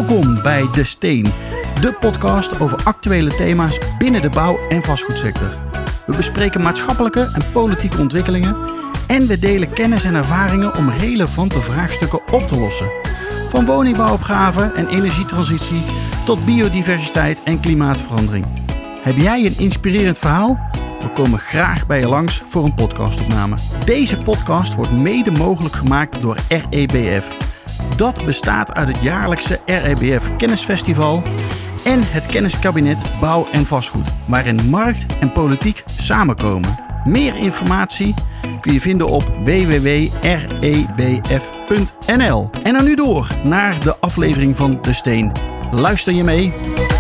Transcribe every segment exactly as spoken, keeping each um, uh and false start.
Welkom bij De Steen, de podcast over actuele thema's binnen de bouw- en vastgoedsector. We bespreken maatschappelijke en politieke ontwikkelingen en we delen kennis en ervaringen om relevante vraagstukken op te lossen. Van woningbouwopgave en energietransitie tot biodiversiteit en klimaatverandering. Heb jij een inspirerend verhaal? We komen graag bij je langs voor een podcastopname. Deze podcast wordt mede mogelijk gemaakt door R E B F. Dat bestaat uit het jaarlijkse R E B F Kennisfestival en het kenniskabinet Bouw en Vastgoed, waarin markt en politiek samenkomen. Meer informatie kun je vinden op w w w punt r e b f punt n l. En dan nu door naar de aflevering van De Steen. Luister je mee?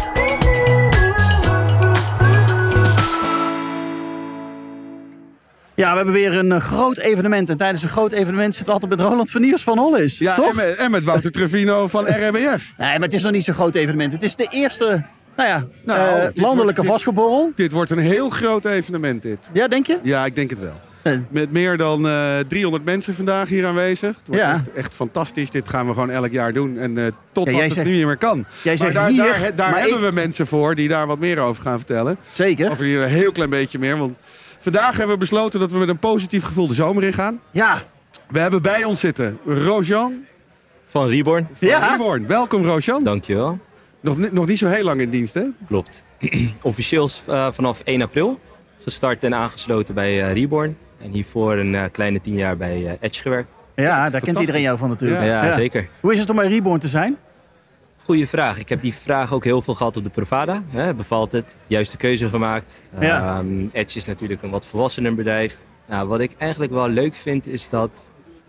Ja, we hebben weer een uh, groot evenement. En tijdens een groot evenement zitten we altijd met Roland Verniers van Hollis. Ja, toch? En met, en met Wouter Trevino van R E B F. Nee, maar het is nog niet zo'n groot evenement. Het is de eerste nou ja, Nou, uh, dit landelijke wordt- vastgoedborrel. Dit, dit wordt een heel groot evenement, dit. Ja, denk je? Ja, ik denk het wel. Uh, Met meer dan uh, driehonderd mensen vandaag hier aanwezig. Het wordt Ja. echt, echt fantastisch. Dit gaan we gewoon elk jaar doen. En uh, totdat Ja, jij het zegt- niet meer kan. Jij zegt maar daar, hier, daar, daar maar hebben ik- we mensen voor die daar wat meer over gaan vertellen. Zeker. Of hier een heel klein beetje meer. Want vandaag hebben we besloten dat we met een positief gevoel de zomer in gaan. Ja. We hebben bij ons zitten Rosjan Van Reborn. van Ja. Reborn. Welkom Rosjan. Dankjewel. Nog, ni- nog niet zo heel lang in dienst, hè? Klopt. Officieel uh, vanaf één april. Gestart en aangesloten bij uh, Reborn. En hiervoor een uh, kleine tien jaar bij uh, Edge gewerkt. Ja, daar kent iedereen jou van natuurlijk. Ja, Ja. zeker. Hoe is het om bij Reborn te zijn? Goeie vraag. Ik heb die vraag ook heel veel gehad op de Provada. Hè, bevalt het? Juiste keuze gemaakt. Ja. Um, Edge is natuurlijk een wat volwassener bedrijf. Nou, wat ik eigenlijk wel leuk vind is dat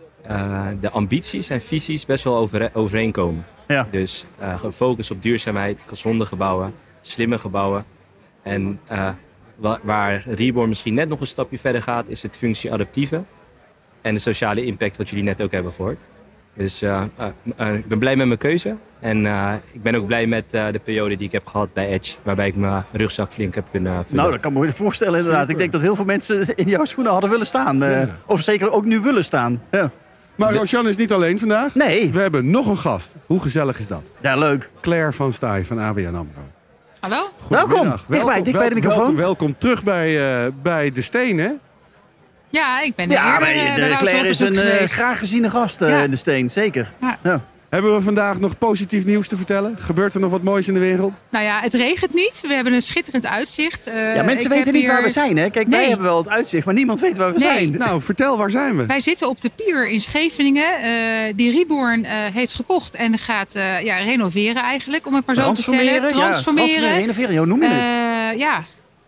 uh, de ambities en visies best wel over, overeenkomen. Ja. Dus uh, gefocust op duurzaamheid, gezonde gebouwen, slimme gebouwen. En uh, wa- waar Reborn misschien net nog een stapje verder gaat, is het functie-adaptieve. En de sociale impact wat jullie net ook hebben gehoord. Dus uh, uh, uh, ik ben blij met mijn keuze. En uh, ik ben ook blij met uh, de periode die ik heb gehad bij Edge. Waarbij ik mijn rugzak flink heb kunnen vullen. Nou, dat kan me voorstellen inderdaad. Super. Ik denk dat heel veel mensen in jouw schoenen hadden willen staan. Uh, Ja. Of zeker ook nu willen staan. Ja. Maar Rosjan is niet alleen vandaag. Nee. We hebben nog een gast. Hoe gezellig is dat? Ja, leuk. Claire van Staaij van A B N AMRO. Hallo? Goedemiddag. Welkom. Dichtbij, dicht bij de microfoon. Welkom, welkom terug bij, uh, bij De Steen, hè? Ja, ik ben Ja, eerder, maar eh, bij de Wouter Claire op is bezoek een uh, geweest. graag geziene gast uh, Ja. in de Steen. Zeker. Ja. Ja. Hebben we vandaag nog positief nieuws te vertellen? Gebeurt er nog wat moois in de wereld? Nou ja, het regent niet. We hebben een schitterend uitzicht. Uh, Ja, mensen ik weten heb niet hier- waar we zijn, hè? Kijk, wij Nee. hebben wel het uitzicht, maar niemand weet waar we Nee. zijn. Nou, vertel, waar zijn we? Wij zitten op de pier in Scheveningen, uh, die Reborn uh, heeft gekocht en gaat uh, ja, renoveren eigenlijk, om het maar zo te stellen. Ja, Transformeren. transformeren, renoveren. Hoe noem je het? Uh, ja.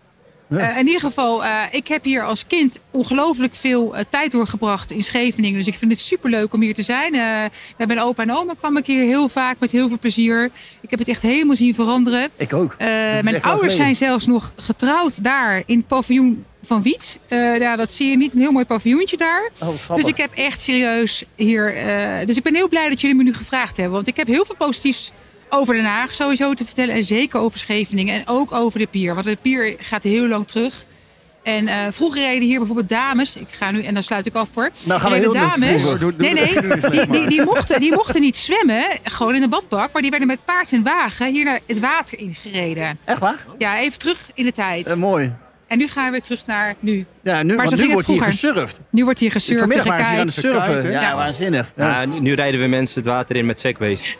Ja. Uh, in ieder geval, uh, ik heb hier als kind ongelooflijk veel uh, tijd doorgebracht in Scheveningen. Dus ik vind het superleuk om hier te zijn. Uh, met mijn opa en oma kwam ik hier heel vaak met heel veel plezier. Ik heb het echt helemaal zien veranderen. Ik ook. Uh, echt mijn lang ouders geleden. zijn zelfs nog getrouwd daar in het paviljoen van Wiet. Uh, ja, dat zie je niet, een heel mooi paviljoentje daar. Oh, wat grappig. Dus ik heb echt serieus hier... Uh, dus ik ben heel blij dat jullie me nu gevraagd hebben. Want ik heb heel veel positiefs over Den Haag sowieso te vertellen. En zeker over Scheveningen. En ook over de pier. Want de pier gaat heel lang terug. En uh, vroeger reden hier bijvoorbeeld dames. Ik ga nu, en dan sluit ik af voor. Nou gaan we Reden heel dames. vroeger. Doe- doe- Nee, doe- nee. doe eens Die, leuk, die, maar. die, mochten, die mochten niet zwemmen. Gewoon in de badbak. Maar die werden met paard en wagen hier naar het water ingereden. Echt waar? Ja, even terug in de tijd. Uh, mooi. En nu gaan we weer terug naar nu. Ja, nu, Maar want zo nu ging wordt het hier vroeger. gesurfd. Nu wordt hier gesurfd en Vanmiddag waren ze hier aan het gekaaid. surfen. Gekaaid, Ja, hè? waanzinnig. Ja. Ja, nu, nu rijden we mensen het water in met segways.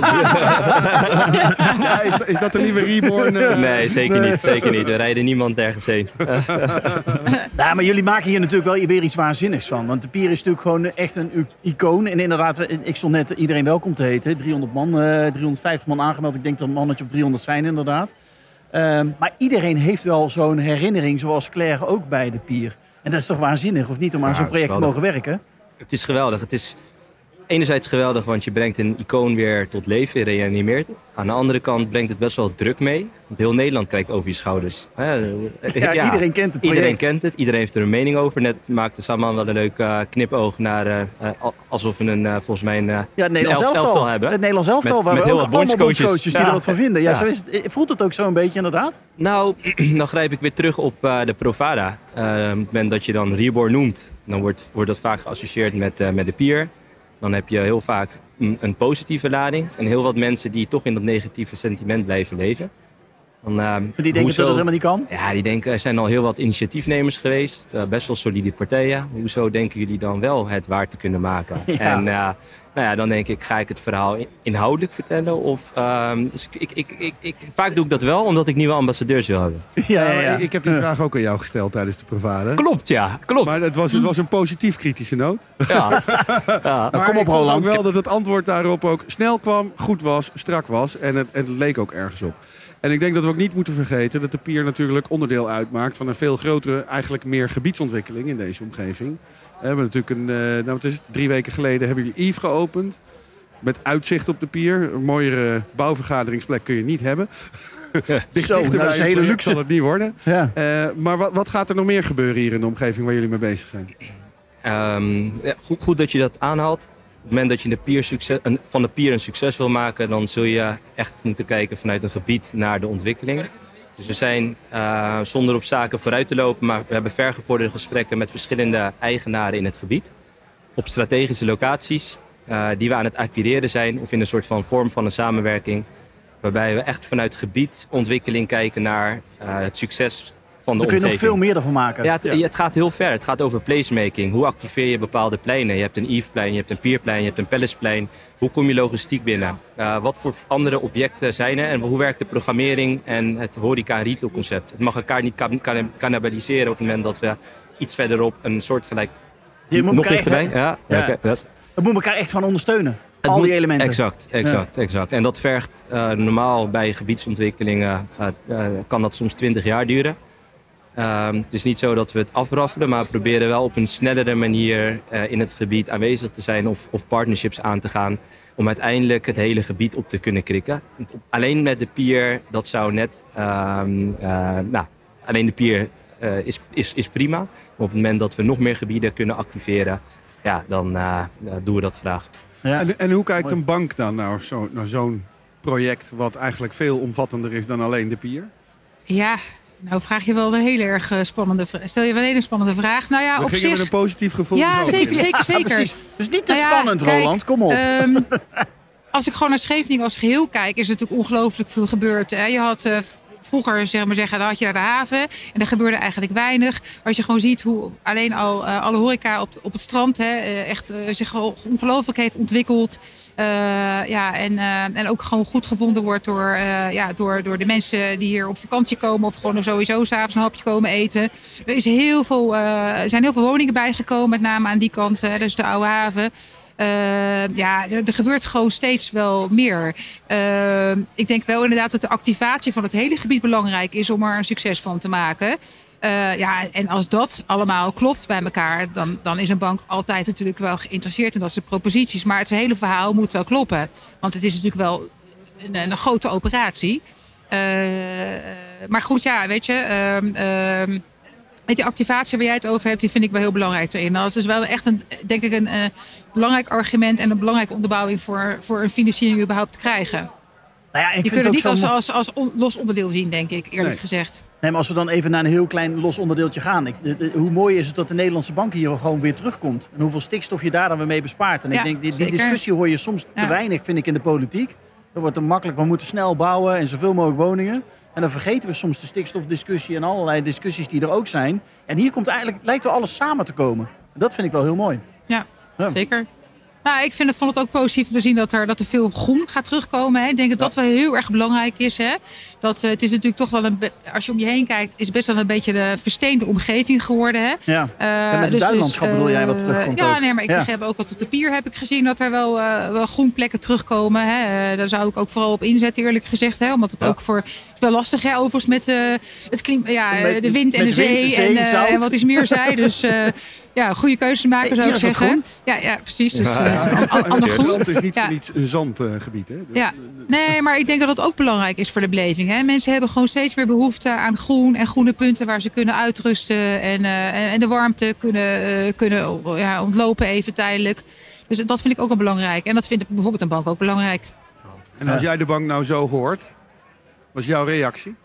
Ja, is, is dat de nieuwe Reborn? uh, Nee, zeker niet. Zeker niet. We rijden niemand ergens heen. Ja, maar jullie maken hier natuurlijk wel weer iets waanzinnigs van. Want de pier is natuurlijk gewoon echt een u- icoon. En inderdaad, ik stond net iedereen welkom te heten. driehonderd man, uh, driehonderdvijftig man aangemeld. Ik denk dat een mannetje of driehonderd zijn inderdaad. Um, maar iedereen heeft wel zo'n herinnering, zoals Claire ook bij de pier. En dat is toch waanzinnig, of niet, om aan Ja, zo'n dat is project te mogen geweldig. werken? Het is geweldig. Het is enerzijds geweldig, want je brengt een icoon weer tot leven, je reanimeert het. Aan de andere kant brengt het best wel druk mee. Want heel Nederland kijkt over je schouders. Hè, Ja, iedereen kent het project. Iedereen kent het, iedereen heeft er een mening over. Net maakte Saman wel een leuk uh, knipoog naar, uh, uh, alsof we een, uh, volgens mij een, uh, Ja, het een Nederlands elf- elftal. elftal hebben. Het Nederlands elftal, Met- waar met we heel ook wat allemaal bondscoaches. bondscoaches die Ja. er wat van vinden. Ja, Ja. Zo is het. Voelt het ook zo een beetje inderdaad? Nou, dan grijp ik weer terug op uh, de Provada. Uh, op het moment dat je dan Reborn noemt, dan wordt, wordt dat vaak geassocieerd met, uh, met de pier. dan heb je heel vaak een, een positieve lading. En heel wat mensen die toch in dat negatieve sentiment blijven leven. Dan, uh, Die denken hoezo, dat het helemaal niet kan? Ja, die denken, er zijn al heel wat initiatiefnemers geweest. Uh, best wel solide partijen. Hoezo denken jullie dan wel het waar te kunnen maken? Ja. En uh, nou ja, dan denk ik, ga ik het verhaal inhoudelijk vertellen? Of, uh, dus ik, ik, ik, ik, vaak doe ik dat wel, omdat ik nieuwe ambassadeurs wil hebben. Ja, ja, ja. Ik, ik heb die vraag ook aan jou gesteld tijdens de Provade. Klopt, ja. Klopt. Maar het was, het was een positief kritische noot. Ja. ja. Maar kom op, ik vond Roland. ook wel dat het antwoord daarop ook snel kwam, goed was, strak was. En het, en het leek ook ergens op. En ik denk dat we ook niet moeten vergeten dat de pier natuurlijk onderdeel uitmaakt van een veel grotere, eigenlijk meer gebiedsontwikkeling in deze omgeving. We hebben natuurlijk een, uh, nou het is drie weken geleden hebben jullie Yves geopend. Met uitzicht op de pier. Een mooiere bouwvergaderingsplek kun je niet hebben. Dicht, Zo, nou, dat is een hele luxe. zal het niet worden. Ja. Uh, maar wat, wat gaat er nog meer gebeuren hier in de omgeving waar jullie mee bezig zijn? Um, ja, goed, goed dat je dat aanhaalt. Op het moment dat je de pier succes, een, van de pier een succes wil maken, dan zul je echt moeten kijken vanuit een gebied naar de ontwikkeling. Dus we zijn, uh, zonder op zaken vooruit te lopen, maar we hebben vergevorderde gesprekken met verschillende eigenaren in het gebied. Op strategische locaties uh, die we aan het acquireren zijn of in een soort van vorm van een samenwerking. Waarbij we echt vanuit gebiedontwikkeling kijken naar uh, het succes van de Daar kun je nog omgeving. veel meer ervan maken. Ja, het, ja. het gaat heel ver. Het gaat over placemaking. Hoe activeer je bepaalde pleinen? Je hebt een Yves-plein, je hebt een Pierplein, je hebt een Palaceplein. Hoe kom je logistiek binnen? Uh, wat voor andere objecten zijn er? En hoe werkt de programmering en het horeca- en retailconcept? Het mag elkaar niet kan, kan, cannibaliseren op het moment dat we iets verderop een soortgelijk... Je moet nog elkaar dichterbij? echt- Ja, Ja. okay, dat is- We moeten elkaar echt gewoon ondersteunen. het Al moet- die elementen. Exact, exact, exact. En dat vergt uh, normaal bij gebiedsontwikkelingen, uh, uh, kan dat soms twintig jaar duren. Uh, het is niet zo dat we het afraffelen, maar we proberen wel op een snellere manier uh, in het gebied aanwezig te zijn of, of partnerships aan te gaan. Om uiteindelijk het hele gebied op te kunnen krikken. Alleen met de pier, dat zou net... Uh, uh, nou, alleen de pier uh, is, is, is prima. Maar op het moment dat we nog meer gebieden kunnen activeren, ja, dan uh, uh, doen we dat graag. Ja. En, en hoe kijkt Mooi. een bank dan naar, zo, naar zo'n project wat eigenlijk veel omvattender is dan alleen de pier? Ja, nou vraag je wel een hele erg eh, spannende vraag. Stel je wel een hele spannende vraag. Nou ja, We op gingen zich... met een positief gevoel. Ja, erover. zeker, zeker, Ja, zeker. precies. Dus niet te Nou ja, spannend, kijk, Roland. Kom op. Ehm, als ik gewoon naar Scheveningen als geheel kijk, is er natuurlijk ongelooflijk veel gebeurd. Hè? Je had uh, vroeger, zeg maar zeggen, dan had je naar de haven en er gebeurde eigenlijk weinig. Als je gewoon ziet hoe alleen al uh, alle horeca op, op het strand hè, uh, echt uh, zich ongelooflijk heeft ontwikkeld. Uh, ja, en, uh, en ook gewoon goed gevonden wordt door, uh, ja, door, door de mensen die hier op vakantie komen of gewoon sowieso 's avonds een hapje komen eten. Er is heel veel, uh, er zijn heel veel woningen bijgekomen, met name aan die kant, hè, dus de Oude Haven. Uh, ja, er, er gebeurt gewoon steeds wel meer. Uh, ik denk wel inderdaad dat de activatie van het hele gebied belangrijk is om er een succes van te maken. Uh, ja, en als dat allemaal klopt bij elkaar, dan, dan is een bank altijd natuurlijk wel geïnteresseerd in dat soort proposities. Maar het hele verhaal moet wel kloppen. Want het is natuurlijk wel een, een grote operatie. Uh, maar goed, ja, weet je... Uh, uh, die activatie waar jij het over hebt, die vind ik wel heel belangrijk erin. Dat is wel echt een, denk ik, een uh, belangrijk argument en een belangrijke onderbouwing voor, voor een financiering überhaupt te krijgen. Nou ja, ik Je vind kunt het ook niet zo als, mo- als, als on, los onderdeel zien, denk ik, eerlijk Nee. gezegd. Nee, maar als we dan even naar een heel klein los onderdeeltje gaan. Ik, de, de, hoe mooi is het dat de Nederlandse bank hier gewoon weer terugkomt. En hoeveel stikstof je daar dan weer mee bespaart. En Ja, ik denk, die, die zeker. discussie hoor je soms te Ja. weinig, vind ik, in de politiek. Dan wordt het makkelijk, we moeten snel bouwen en zoveel mogelijk woningen. En dan vergeten we soms de stikstofdiscussie en allerlei discussies die er ook zijn. En hier komt eigenlijk, lijkt wel alles samen te komen. En dat vind ik wel heel mooi. Ja, Ja. zeker. Nou, ik vind het, vond het ook positief om te zien dat er, dat er veel groen gaat terugkomen. Hè. Ik denk dat dat wel heel erg belangrijk is. Hè. Dat, uh, het is natuurlijk toch wel een... be- Als je om je heen kijkt, is het best wel een beetje de versteende omgeving geworden. Hè. Ja, Uh, ja met het duinlandschap bedoel jij wat terugkomt Ja, ook. nee, maar ik Ja. begrijp ook wat op de pier heb ik gezien dat er wel, uh, wel groenplekken terugkomen. Hè. Uh, daar zou ik ook vooral op inzetten, eerlijk gezegd. Hè, omdat het Ja. ook voor... Het is wel lastig, hè, overigens met uh, het klim, ja, Met- de wind en met de wind, zee, zee, en, uh, zout. en wat is meer zij. Dus uh, ja, goede keuzes maken zou Hier ik is wat zeggen. groen. Ja, ja, precies. Dus, Ja, uh, ja. an- an- En ander het groen. strand is niet Ja. voor niets een zandgebied. Hè? Ja, nee, maar ik denk dat dat ook belangrijk is voor de beleving. Hè? Mensen hebben gewoon steeds meer behoefte aan groen en groene punten waar ze kunnen uitrusten en, uh, en de warmte kunnen, uh, kunnen ja, ontlopen even tijdelijk. Dus dat vind ik ook wel belangrijk. En dat vindt bijvoorbeeld een bank ook belangrijk. En als jij de bank nou zo hoort, wat is jouw reactie?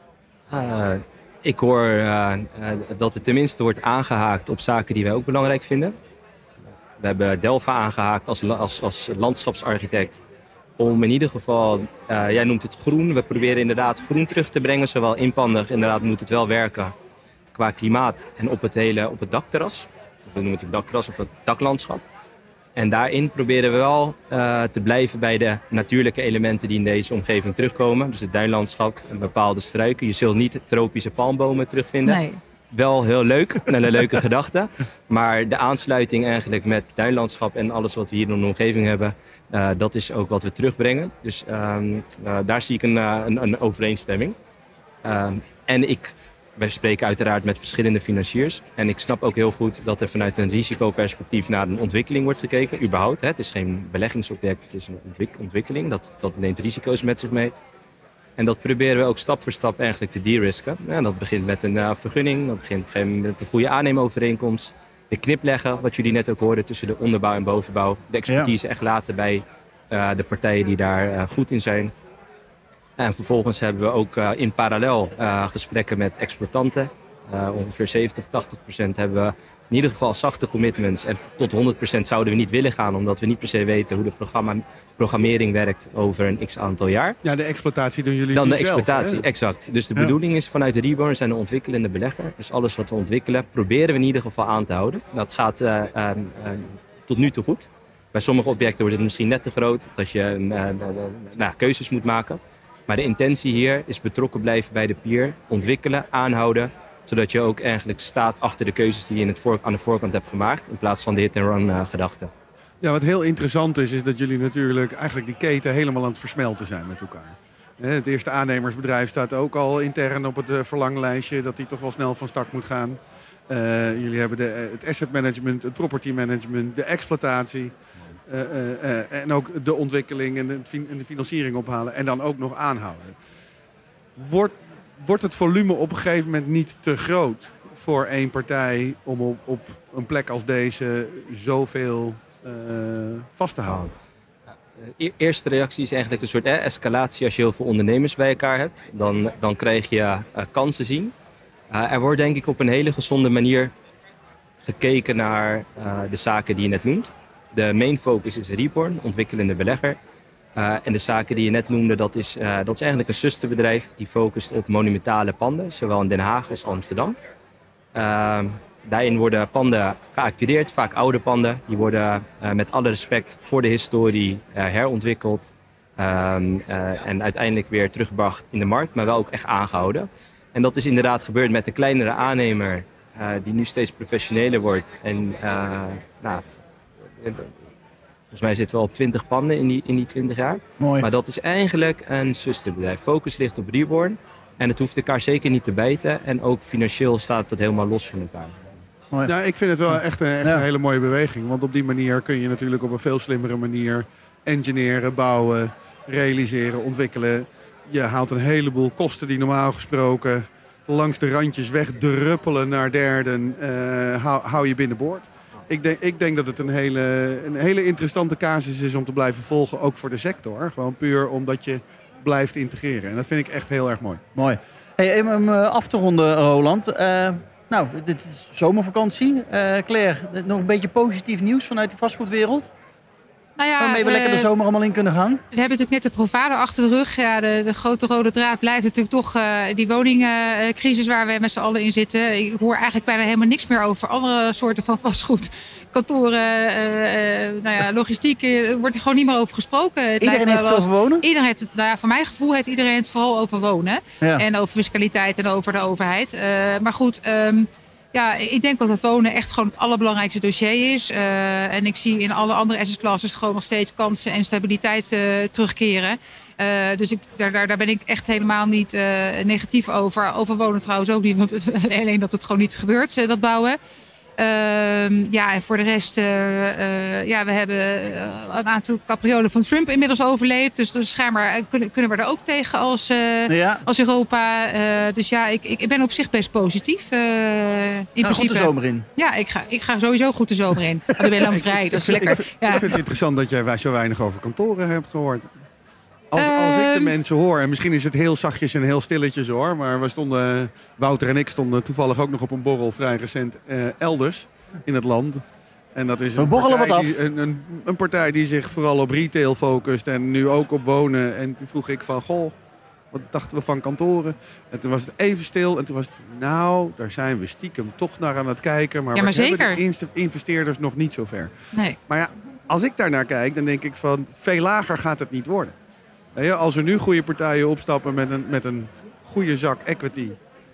Uh, ik hoor uh, uh, dat er tenminste wordt aangehaakt op zaken die wij ook belangrijk vinden. We hebben Delva aangehaakt als, als, als landschapsarchitect. Om in ieder geval, uh, jij noemt het groen. We proberen inderdaad groen terug te brengen. Zowel inpandig, inderdaad moet het wel werken qua klimaat en op het hele op het dakterras. We noemen het het dakterras of het daklandschap. En daarin proberen we wel uh, te blijven bij de natuurlijke elementen die in deze omgeving terugkomen. Dus het duinlandschap en bepaalde struiken. Je zult niet tropische palmbomen terugvinden. Nee. Wel heel leuk, een leuke gedachte. Maar de aansluiting eigenlijk met het duinlandschap en alles wat we hier in de omgeving hebben, uh, dat is ook wat we terugbrengen. Dus uh, uh, daar zie ik een, uh, een, een overeenstemming. Uh, en ik, wij spreken uiteraard met verschillende financiers. En ik snap ook heel goed dat er vanuit een risicoperspectief naar een ontwikkeling wordt gekeken. Überhaupt, hè. Het is geen beleggingsobject, het is een ontwik- ontwikkeling. Dat, dat neemt risico's met zich mee. En dat proberen we ook stap voor stap eigenlijk te de-risken. Ja, dat begint met een uh, vergunning, dat begint op een gegeven moment met een goede aannemovereenkomst. De knip leggen, wat jullie net ook hoorden, tussen de onderbouw en bovenbouw. De expertise ja. echt laten bij uh, de partijen die daar uh, goed in zijn. En vervolgens hebben we ook uh, in parallel uh, gesprekken met exploitanten. Uh, ongeveer zeventig, tachtig procent hebben we in ieder geval zachte commitments. En tot honderd procent zouden we niet willen gaan, omdat we niet per se weten hoe de programma, programmering werkt over een x aantal jaar. Ja, de exploitatie doen jullie Dan de zelf, exploitatie, hè? Exact. Dus de ja. bedoeling is vanuit de Reborn zijn de ontwikkelende belegger. Dus alles wat we ontwikkelen, proberen we in ieder geval aan te houden. Dat gaat uh, uh, uh, tot nu toe goed. Bij sommige objecten wordt het misschien net te groot, dat je uh, uh, uh, nou, keuzes moet maken. Maar de intentie hier is betrokken blijven bij de pier, ontwikkelen, aanhouden, zodat je ook eigenlijk staat achter de keuzes die je in het voor, aan de voorkant hebt gemaakt, in plaats van de hit-and-run uh, gedachte. Ja, wat heel interessant is, is dat jullie natuurlijk eigenlijk die keten helemaal aan het versmelten zijn met elkaar. Het eerste aannemersbedrijf staat ook al intern op het verlanglijstje dat die toch wel snel van start moet gaan. Uh, jullie hebben de, het asset management, het property management, de exploitatie uh, uh, uh, en ook de ontwikkeling en de, en de financiering ophalen en dan ook nog aanhouden. Wordt, wordt het volume op een gegeven moment niet te groot voor één partij om op, op een plek als deze zoveel uh, vast te houden? De eerste reactie is eigenlijk een soort eh, escalatie als je heel veel ondernemers bij elkaar hebt. Dan, dan krijg je uh, kansen zien. Uh, er wordt denk ik op een hele gezonde manier gekeken naar uh, de zaken die je net noemt. De main focus is Reborn, ontwikkelende belegger. Uh, en de zaken die je net noemde, dat is, uh, dat is eigenlijk een zusterbedrijf die focust op monumentale panden, zowel in Den Haag als Amsterdam. Uh, daarin worden panden geacquireerd, vaak oude panden. Die worden uh, met alle respect voor de historie uh, herontwikkeld uh, uh, en uiteindelijk weer teruggebracht in de markt, maar wel ook echt aangehouden. En dat is inderdaad gebeurd met de kleinere aannemer uh, die nu steeds professioneler wordt. En uh, nou, volgens mij zitten we al op twintig panden in die, in die twintig jaar. Mooi. Maar dat is eigenlijk een zusterbedrijf. Focus ligt op Reborn. En het hoeft elkaar zeker niet te bijten. En ook financieel staat het helemaal los van elkaar. Mooi. Nou, ik vind het wel echt, een, echt ja. een hele mooie beweging. Want op die manier kun je natuurlijk op een veel slimmere manier engineeren, bouwen, realiseren, ontwikkelen. Je haalt een heleboel kosten die normaal gesproken langs de randjes wegdruppelen naar derden. Uh, hou, hou je binnenboord. Ik denk, ik denk dat het een hele, een hele interessante casus is om te blijven volgen, ook voor de sector. Gewoon puur omdat je blijft integreren. En dat vind ik echt heel erg mooi. Mooi. Hey, om af te ronden, Roland. Uh, nou, dit is zomervakantie. Uh, Claire, nog een beetje positief nieuws vanuit de vastgoedwereld? Nou ja, waarmee we uh, lekker de zomer allemaal in kunnen gaan? We hebben natuurlijk net de Provado achter de rug. Ja, de, de grote rode draad blijft natuurlijk toch uh, die woningcrisis waar we met z'n allen in zitten. Ik hoor eigenlijk bijna helemaal niks meer over andere soorten van vastgoed. Kantoren, uh, uh, nou ja, logistiek, er wordt er gewoon niet meer over gesproken. Het iedereen heeft het over wonen? Iedereen heeft het, nou ja, voor mijn gevoel heeft iedereen het vooral over wonen. Ja. En over fiscaliteit en over de overheid. Uh, maar goed... Um, Ja, ik denk dat het wonen echt gewoon het allerbelangrijkste dossier is. Uh, en ik zie in alle andere asset classes gewoon nog steeds kansen en stabiliteit uh, terugkeren. Uh, dus ik, daar, daar, daar ben ik echt helemaal niet uh, negatief over. Over wonen trouwens ook niet, want alleen dat het gewoon niet gebeurt, uh, dat bouwen. Uh, ja, en voor de rest, uh, uh, ja, we hebben uh, een aantal capriolen van Trump inmiddels overleefd. Dus, dus schijnbaar kunnen, kunnen we er ook tegen als, uh, ja. als Europa. Uh, dus ja, ik, ik ben op zich best positief. Uh, in nou, goed de zomer in. Ja, ik ga, ik ga sowieso goed de zomer in. Dan ben je lang vrij, dat is lekker. Ik, ja. ik vind het interessant dat jij zo weinig over kantoren hebt gehoord. Als, als ik de mensen hoor, en misschien is het heel zachtjes en heel stilletjes hoor, maar we stonden, Wouter en ik stonden toevallig ook nog op een borrel vrij recent uh, elders in het land. En dat is We een borrelen partij, wat af. die, een, een, een partij die zich vooral op retail focust en nu ook op wonen. En toen vroeg ik van, goh, wat dachten we van kantoren? En toen was het even stil en toen was het, nou, daar zijn we stiekem toch naar aan het kijken. Maar, Ja, maar we hebben zeker. de inst- investeerders nog niet zo ver. Nee. Maar ja, als ik daar naar kijk, dan denk ik van, veel lager gaat het niet worden. Weet je, als er nu goede partijen opstappen met een, met een goede zak equity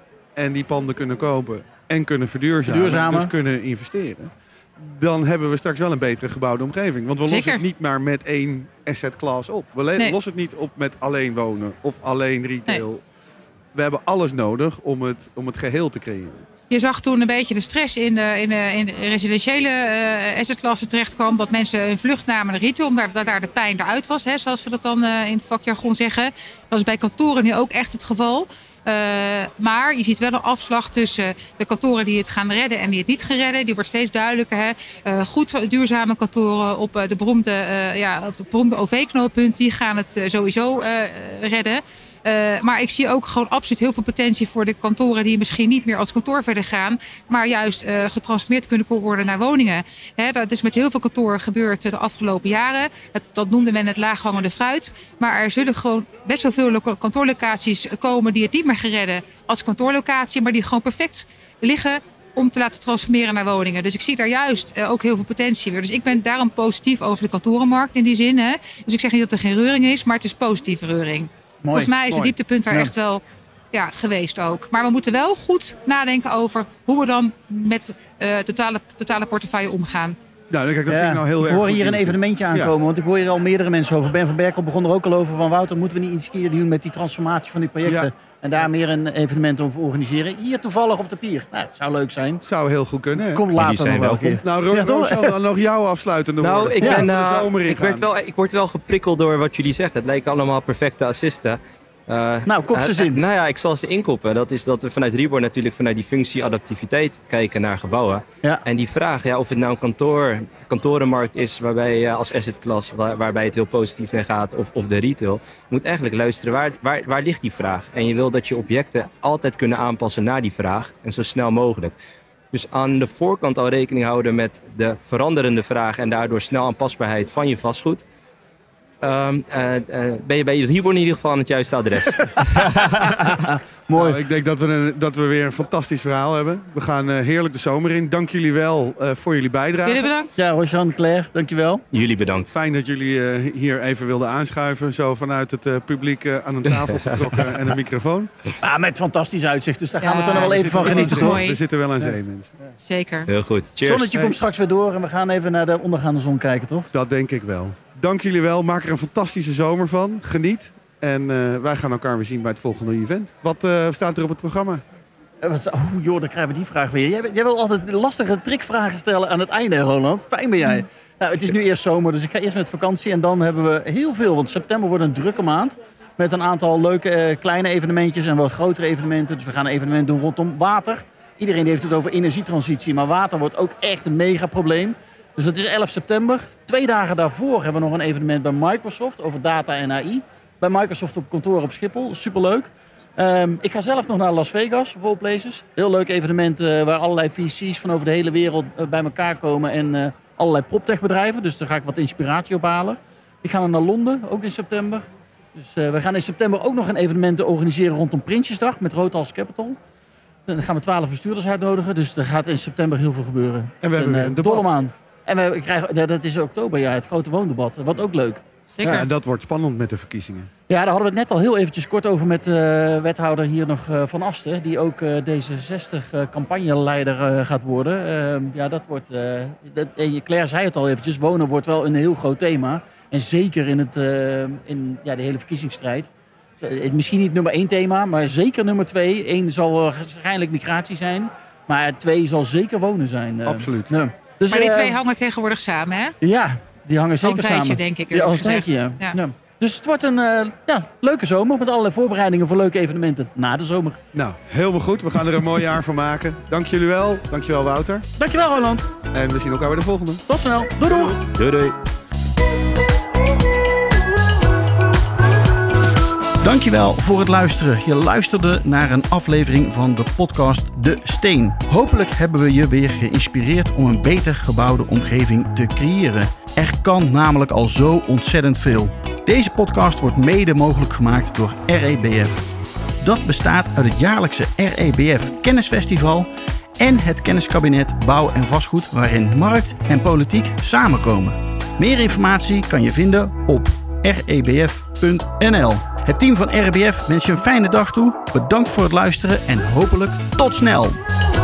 en die panden kunnen kopen en kunnen verduurzamen, Verduurzamen. dus kunnen investeren, dan hebben we straks wel een betere gebouwde omgeving. Want we lossen Zeker. het niet maar met één asset class op. We le- Nee. lossen het niet op met alleen wonen of alleen retail. We hebben alles nodig om het, om het geheel te creëren. Je zag toen een beetje de stress in de, in de, in de residentiële uh, assetklasse terecht kwam. Dat mensen een vlucht namen naar retail, omdat daar, daar de pijn eruit was. Hè, zoals we dat dan uh, in het vakjargon zeggen. Dat is bij kantoren nu ook echt het geval. Uh, maar je ziet wel een afslag tussen de kantoren die het gaan redden en die het niet gaan redden. Die wordt steeds duidelijker. Hè. Uh, goed duurzame kantoren op, uh, de, beroemde, uh, ja, op de beroemde O V-knooppunt, die gaan het uh, sowieso uh, redden. Uh, maar ik zie ook gewoon absoluut heel veel potentie voor de kantoren die misschien niet meer als kantoor verder gaan, maar juist uh, getransformeerd kunnen worden naar woningen. Hè, dat is met heel veel kantoren gebeurd de afgelopen jaren. Dat, dat noemde men het laaghangende fruit. Maar er zullen gewoon best wel veel lo- kantoorlocaties komen die het niet meer gaan redden als kantoorlocatie, maar die gewoon perfect liggen om te laten transformeren naar woningen. Dus ik zie daar juist uh, ook heel veel potentie weer. Dus ik ben daarom positief over de kantorenmarkt in die zin. Hè. Dus ik zeg niet dat er geen reuring is, maar het is positieve reuring. Mooi. Volgens mij is het Mooi. dieptepunt daar Ja. echt wel ja, geweest ook. Maar we moeten wel goed nadenken over hoe we dan met uh, totale, totale portefeuille omgaan. Nou, kijk, dat Ja, vind ik nou heel ik erg hoor goed hier een nieuws. evenementje aankomen, Ja. want ik hoor hier al meerdere mensen over. Ben van Berkel begon er ook al over van Wouter, moeten we niet iets keer doen met die transformatie van die projecten Ja. en daar meer een evenement over organiseren. Hier toevallig op de pier. Nou, dat zou leuk zijn. Zou heel goed kunnen. Hè? Kom die later zijn nog wel een welkom. keer. Nou, Ro- Ja, toch? Roos, dan nog jouw afsluitende Nou, woorden. ik, Ja, ben, de uh, zomer ik, werd ingaan. wel, ik word wel geprikkeld door wat jullie zeggen. Het lijken allemaal perfecte assisten. Uh, Nou, kop ze uh, zin. uh, nou ja, ik zal ze inkoppen. Dat is dat we vanuit Reborn natuurlijk vanuit die functie adaptiviteit kijken naar gebouwen. Ja. En die vraag, ja, of het nou een kantoor, kantorenmarkt is waarbij uh, als asset class, waar, waarbij het heel positief in gaat, of, of de retail, je moet eigenlijk luisteren, waar, waar, waar ligt die vraag? En je wil dat je objecten altijd kunnen aanpassen naar die vraag en zo snel mogelijk. Dus aan de voorkant al rekening houden met de veranderende vraag en daardoor snel aanpasbaarheid van je vastgoed. Um, uh, uh, ben je bij Reborn in ieder geval aan het juiste adres. Mooi. Nou, ik denk dat we, een, dat we weer een fantastisch verhaal hebben. We gaan uh, heerlijk de zomer in. Dank jullie wel uh, voor jullie bijdrage. Jullie bedankt. Ja, Rosanne, Claire, dankjewel. Jullie bedankt. Fijn dat jullie uh, hier even wilden aanschuiven. Zo vanuit het uh, publiek uh, aan een tafel getrokken en een microfoon. Ah, met fantastisch uitzicht, dus daar gaan we Ja, toch nog wel We even van zitten- genieten, is toch toch? mooi. We zitten wel aan zee, mensen. Zeker. Heel goed. Het Cheers. zonnetje komt straks weer door en we gaan even naar de ondergaande zon kijken, toch? Dat denk ik wel. Dank jullie wel. Maak er een fantastische zomer van. Geniet. En uh, wij gaan elkaar weer zien bij het volgende event. Wat uh, staat er op het programma? Eh, wat- Oh joh, dan krijgen we die vraag weer. Jij, jij wil altijd lastige trickvragen stellen aan het einde, hè, Roland. Fijn ben jij. Nou, het is nu eerst zomer, dus ik ga eerst met vakantie. En dan hebben we heel veel, want september wordt een drukke maand. Met een aantal leuke eh, kleine evenementjes en wat grotere evenementen. Dus we gaan een evenement doen rondom water. Iedereen heeft het over energietransitie, maar water wordt ook echt een mega probleem. Dus dat is elf september. Twee dagen daarvoor hebben we nog een evenement bij Microsoft over data en A I. Bij Microsoft op kantoor op Schiphol. Superleuk. Um, ik ga zelf nog naar Las Vegas, of all places. Heel leuk evenement uh, waar allerlei V C's van over de hele wereld uh, bij elkaar komen. En uh, allerlei proptech-bedrijven. Dus daar ga ik wat inspiratie op halen. Ik ga naar Londen, ook in september. Dus uh, we gaan in september ook nog een evenement organiseren rondom Prinsjesdag met Roodhals Capital. Dan gaan we twaalf bestuurders uitnodigen. Dus er gaat in september heel veel gebeuren. En we hebben weer uh, een debat. dolle maand. En we krijgen, dat is oktober, ja, het grote woondebat. Wat ook leuk. Zeker. Ja, en dat wordt spannend met de verkiezingen. Ja, daar hadden we het net al heel eventjes kort over met uh, wethouder hier nog uh, Van Asten. Die ook uh, D zesenzestig uh, campagneleider uh, gaat worden. Uh, ja, dat wordt... Uh, dat, en Claire zei het al eventjes. Wonen wordt wel een heel groot thema. En zeker in, het, uh, in ja, de hele verkiezingsstrijd. Uh, misschien niet nummer één thema, maar zeker nummer twee. Eén zal waarschijnlijk migratie zijn. Maar twee zal zeker wonen zijn. Uh, Absoluut. Ja. Dus, Maar die uh, twee hangen tegenwoordig samen, hè? Ja, die hangen Al zeker een tijdje, samen. denk ik. Ja, al een eerlijk tijdje, ja. gezegd. Ja. Ja. Dus het wordt een uh, ja, leuke zomer met allerlei voorbereidingen voor leuke evenementen na de zomer. Nou, helemaal goed. We gaan er een mooi jaar van maken. Dank jullie wel. Dank je wel, Wouter. Dankjewel, Roland. En we zien elkaar bij de volgende. Tot snel. Doei doei. Doei doei. Dankjewel voor het luisteren. Je luisterde naar een aflevering van de podcast De Steen. Hopelijk hebben we je weer geïnspireerd om een beter gebouwde omgeving te creëren. Er kan namelijk al zo ontzettend veel. Deze podcast wordt mede mogelijk gemaakt door R E B F. Dat bestaat uit het jaarlijkse R E B F Kennisfestival en het kenniskabinet Bouw en Vastgoed, waarin markt en politiek samenkomen. Meer informatie kan je vinden op r e b f punt n l. Het team van R E B F wens je een fijne dag toe. Bedankt voor het luisteren en hopelijk tot snel.